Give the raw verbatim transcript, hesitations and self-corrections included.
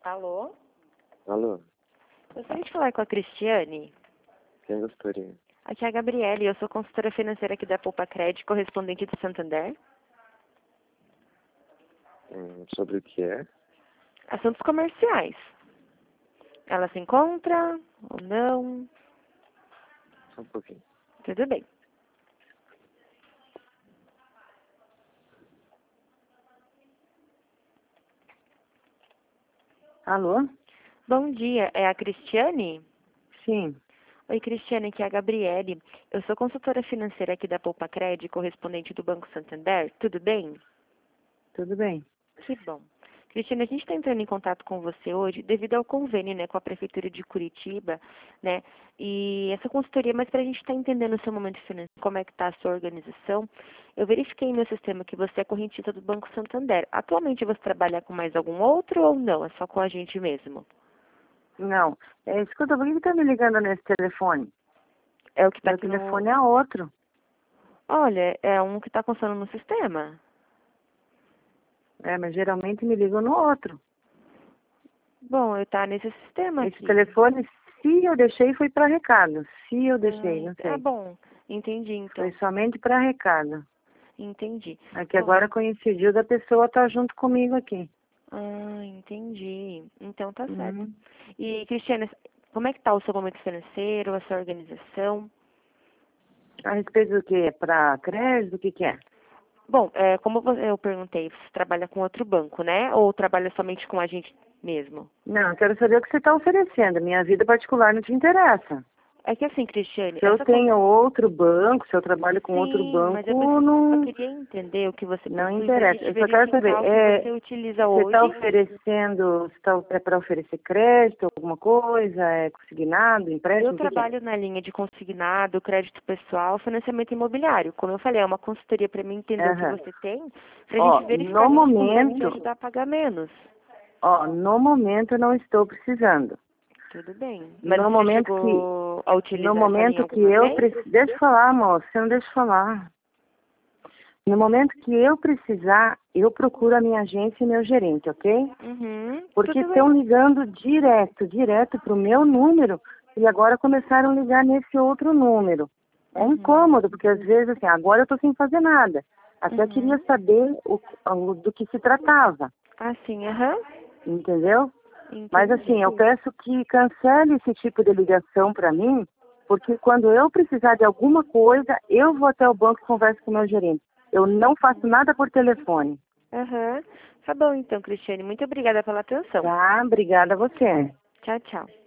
Alô? Alô, Gostaria de falar com a Cristiane. quem gostaria? Aqui é a Gabriele, eu sou consultora financeira aqui da Poupa Crédito, correspondente do Santander. Hum, sobre o que é? Assuntos comerciais. Ela se encontra ou não? Só um pouquinho. Tudo bem. Alô? Bom dia, é a Cristiane? Sim. Oi, Cristiane, aqui é a Gabriele. Eu sou consultora financeira aqui da Poupa Crédito, correspondente do Banco Santander. Tudo bem? Tudo bem. Que bom. Cristiane, a gente está entrando em contato com você hoje devido ao convênio, né, com a Prefeitura de Curitiba, né, e essa consultoria, mas para a gente estar entendendo o seu momento financeiro, como é que está a sua organização, eu verifiquei em meu sistema que você é correntista do Banco Santander. Atualmente você trabalha com mais algum outro ou não? É só com a gente mesmo? Não. É, escuta, por que está me ligando nesse telefone? É o que está Meu aqui telefone no... é outro. Olha, é um que está constando no sistema. É, mas geralmente me ligam no outro. Bom, eu tá nesse sistema Esse aqui. telefone, se eu deixei, foi para recado. Se eu deixei, Ah, não ah, sei. bom. Entendi, então. Foi somente para recado. Entendi. É que Bom, agora coincidiu da pessoa estar junto comigo aqui. ah, entendi. Então tá certo. Uhum. E, Cristiane, como é que tá o seu momento financeiro, a sua organização? A respeito do que? Para crédito, o que que é? Bom, é, como vo- eu perguntei, você trabalha com outro banco, né? Ou trabalha somente com a gente mesmo? Não, eu quero saber o que você está oferecendo. Minha vida particular não te interessa. É que assim, Cristiane, Se eu essa con- tenho outro banco, se eu trabalho com outro Sim, mas eu, banco, preciso, eu só não, queria entender o que você não possui para a interessa. gente Eu só quero saber, verificar o que é, você utiliza você está hoje. oferecendo, você tá, é para oferecer crédito, alguma coisa, é consignado, Eu empréstimo, o que que é? trabalho na linha de consignado, crédito pessoal, financiamento imobiliário. Como eu falei, é uma consultoria para mim entender o que Aham. você tem, para a Ó, gente verificar no se a gente consegue te momento, ajudar a pagar menos. ó, no momento eu não estou precisando. Tudo bem. Mas No você já momento que, chegou a no utilizar essa linha momento que alguma eu vez? preciso, deixa eu falar, moço, você não deixa eu falar. No momento que eu precisar, eu procuro a minha agência e meu gerente, ok? Uhum. Porque Tudo bem. estão ligando direto, direto para o meu número e agora começaram a ligar nesse outro número. É Uhum. incômodo, porque às vezes, assim, agora eu estou sem fazer nada. Até Uhum. queria saber o, o- do que se tratava, Ah, sim, aham. entendeu? Mas Entendi. assim, eu peço que cancele esse tipo de ligação para mim, porque quando eu precisar de alguma coisa, eu vou até o banco e converso com o meu gerente. Eu não faço nada por telefone. Aham. Tá bom então, Cristiane. Muito obrigada pela atenção. Tá? Obrigada a você. Tchau, tchau.